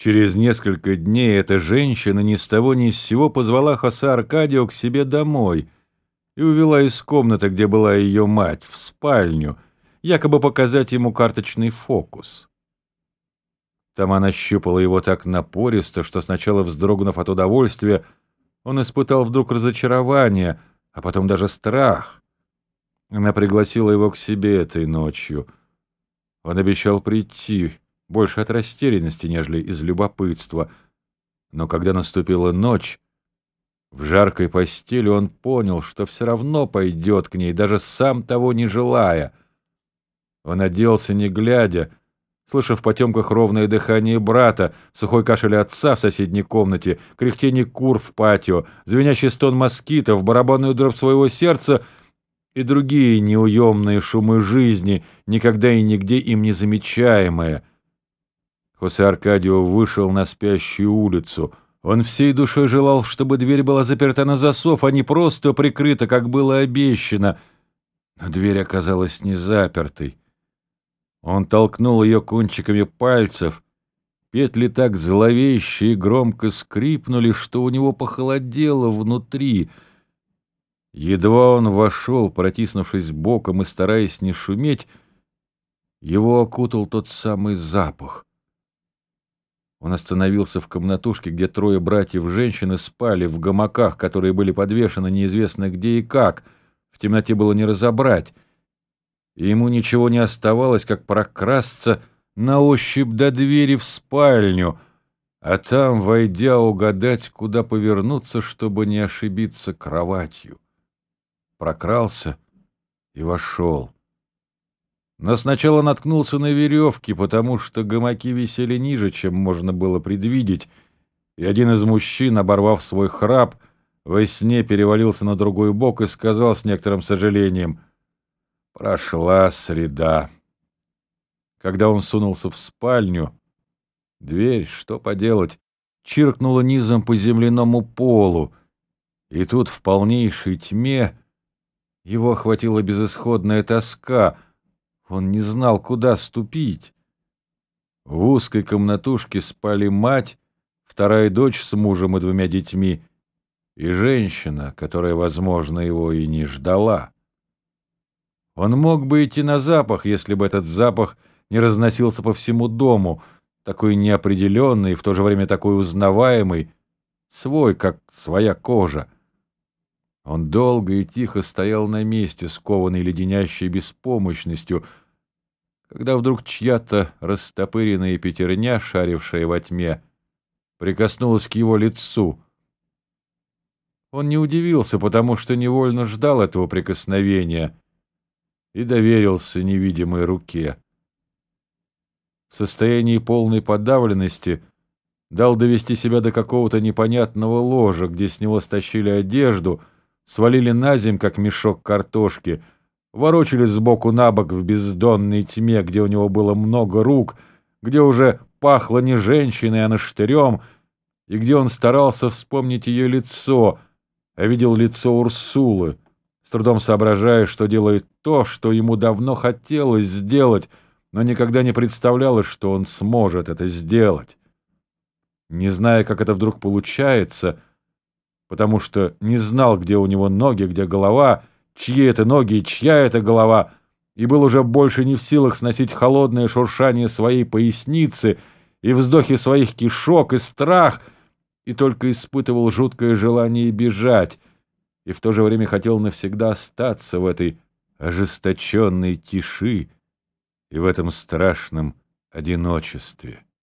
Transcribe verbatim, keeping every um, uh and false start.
Через несколько дней эта женщина ни с того ни с сего позвала Хосе Аркадио к себе домой и увела из комнаты, где была ее мать, в спальню, якобы показать ему карточный фокус. Там она щупала его так напористо, что сначала, вздрогнув от удовольствия, он испытал вдруг разочарование, а потом даже страх. Она пригласила его к себе этой ночью. Он обещал прийти, больше от растерянности, нежели из любопытства. Но когда наступила ночь, в жаркой постели он понял, что все равно пойдет к ней, даже сам того не желая. Он оделся, не глядя, слыша в потемках ровное дыхание брата, сухой кашель отца в соседней комнате, кряхтение кур в патио, звенящий стон москитов, барабанную дробь своего сердца и другие неуемные шумы жизни, никогда и нигде им не замечаемые. Хосе Аркадио вышел на спящую улицу. Он всей душой желал, чтобы дверь была заперта на засов, а не просто прикрыта, как было обещано. Но дверь оказалась не запертой. Он толкнул ее кончиками пальцев. Петли так зловеще и громко скрипнули, что у него похолодело внутри. Едва он вошел, протиснувшись боком и стараясь не шуметь, его окутал тот самый запах. Он остановился в комнатушке, где трое братьев-женщины спали в гамаках, которые были подвешены неизвестно где и как. В темноте было не разобрать. И ему ничего не оставалось, как прокрасться на ощупь до двери в спальню, а там, войдя, угадать, куда повернуться, чтобы не ошибиться кроватью. Прокрался и вошел. Но сначала наткнулся на веревки, потому что гамаки висели ниже, чем можно было предвидеть, и один из мужчин, оборвав свой храп, во сне перевалился на другой бок и сказал с некоторым сожалением: «Прошла среда». Когда он сунулся в спальню, дверь, что поделать, чиркнула низом по земляному полу, и тут в полнейшей тьме его охватила безысходная тоска. Он не знал, куда ступить. В узкой комнатушке спали мать, вторая дочь с мужем и двумя детьми, и женщина, которая, возможно, его и не ждала. Он мог бы идти на запах, если бы этот запах не разносился по всему дому, такой неопределенный и в то же время такой узнаваемый, свой, как своя кожа. Он долго и тихо стоял на месте, скованный леденящей беспомощностью, когда вдруг чья-то растопыренная пятерня, шарившая во тьме, прикоснулась к его лицу. Он не удивился, потому что невольно ждал этого прикосновения и доверился невидимой руке. В состоянии полной подавленности дал довести себя до какого-то непонятного ложа, где с него стащили одежду, свалили на земь, как мешок картошки, ворочались сбоку на бок в бездонной тьме, где у него было много рук, где уже пахло не женщиной, а наштырем, и где он старался вспомнить ее лицо, а видел лицо Урсулы, с трудом соображая, что делает то, что ему давно хотелось сделать, но никогда не представлялось, что он сможет это сделать. Не зная, как это вдруг получается, потому что не знал, где у него ноги, где голова, чьи это ноги и чья это голова, и был уже больше не в силах сносить холодное шуршание своей поясницы и вздохи своих кишок, и страх, и только испытывал жуткое желание бежать, и в то же время хотел навсегда остаться в этой ожесточенной тиши и в этом страшном одиночестве.